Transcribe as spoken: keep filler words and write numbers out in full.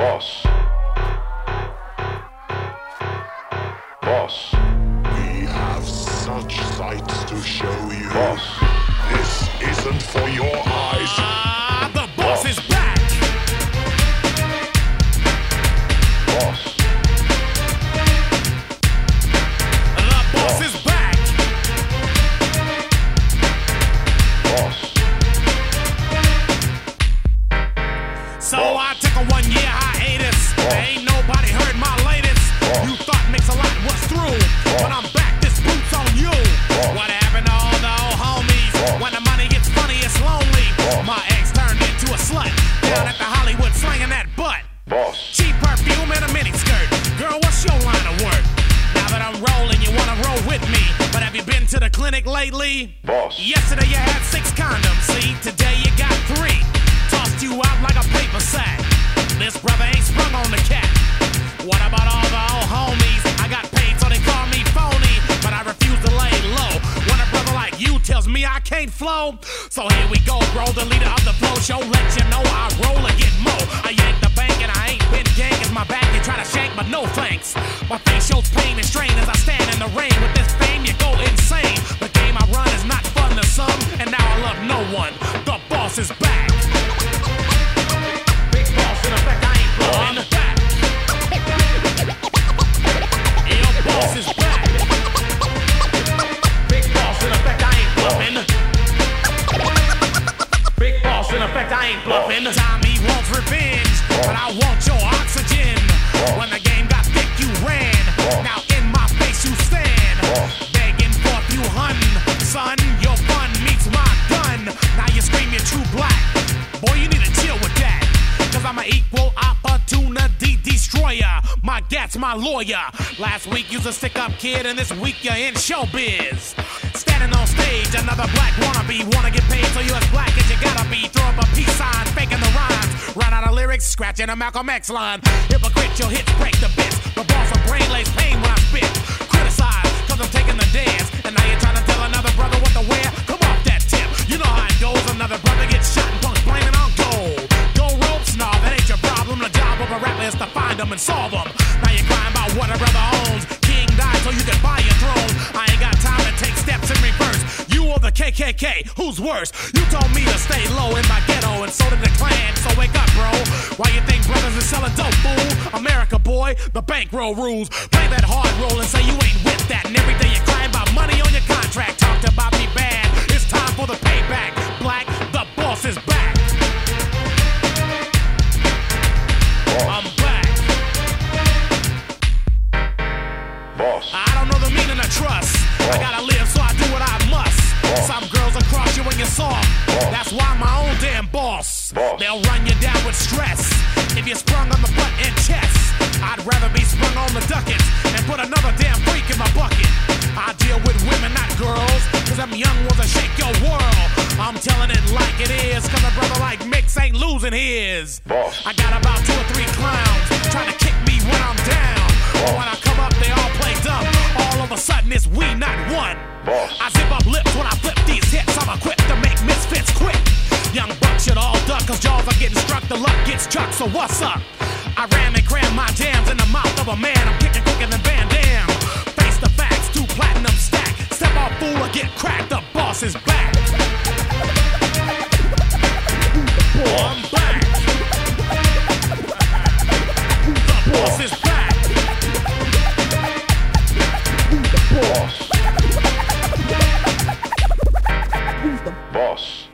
Boss. Boss. We have such sights to show you. Boss. This isn't for your eyes. Ah, the boss is back. Boss. The boss is back. Boss. So I took a one year hiatus. Ain't nobody heard my latest. You thought Mix-a-Lot was through, but I'm back. This boot's on you. What happened to all the old homies? When the money gets funny, it's lonely. My ex turned into a slut down at the Hollywood slinging that butt. Boss. Cheap perfume and a miniskirt. Girl, what's your line of work? Now that I'm rolling, you wanna roll with me. But have you been to the clinic lately? Boss. Yesterday you had six condoms, see? Today you got three. Tossed you out like a paper sack. This brother ain't sprung on the cat. What about all the old homies? I got paid so they call me phony, but I refuse to lay low when a brother like you tells me I can't flow. So here we go, bro, the leader of the flow show. Let you know I roll or get mo. I yank the bank and I ain't been gang as my back. You try to shank, but no thanks. My face shows pain and strain as I stand in the rain. With this fame, you go insane. The game I run is not fun to some, and now I love no one. The boss is back. Big boss in effect, I ain't blowing. I'm back. Your boss is back. Big boss in effect, I ain't bluffing. Big boss in effect, I ain't bluffing. Tommy wants revenge, but I want your oxygen. When the game got thick, you ran. Now in my face you stand, begging for a few hun. Son, your fun meets my gun. Now you scream you're true black. Boy, you need to chill with that. Cause I'm an equal opportunity destroyer. My gat's my lawyer. Last week you's a stick-up kid, and this week you're in showbiz. Standing on stage, another black wannabe. Wanna get paid, so you as black as you gotta be. Throw up a peace sign, faking the rhymes. Run out of lyrics, scratching a Malcolm X line. Hypocrite, your hits break the bits. The boss of brain lays pain when I spit. Criticize, cause I'm taking the dance. And now you're trying to tell another brother what to wear. Come off that tip, you know how it goes. Another brother gets shot and punks blaming on gold. Go ropes, nah, that ain't your problem. The job of a rapper is to find them and solve them. Now you're crying about what a brother owns. King died so you can buy your throne. I ain't got time to take steps in reverse. You or the K K K, who's worse? You told me to stay low in my ghetto, and so did the Klan. So wake up, bro. Why you think brothers is selling dope, fool? America, boy, the bankroll rules. Play that hard roll and say you ain't with that. And every day you're crying about money on your contract. Talked about me bad. It's time for the payback. Black, the boss is back. I'm back. Boss. I don't know the meaning of trust. I gotta live, so I do what I must. Some girls will cross you when you're soft. That's why I'm my own damn boss. They'll run you down with stress. If you're sprung on the butt and chest, I'd rather be sprung on the ducats and put another damn freak in my bucket. I deal with women, not girls, cause them young ones will shake your world. I'm telling it like it is, cause a brother like Mix ain't losing his. Boss. I got about two or three clowns trying to kick me when I'm down. But when I come up, they all play dumb. All of a sudden, it's we, not one. Boss. I zip up lips when I flip these hits. I'm equipped to make misfits quick. Young buck should all duck, cause jaws are getting struck. The luck gets chucked, so what's up? I ram and cram my jams in the mouth of a man. I'm kicking quicker than Van Damme. Face the facts, two platinum stack. Step off, fool, or get cracked. The boss is back. I'm back. The boss is back. Boss. Boss.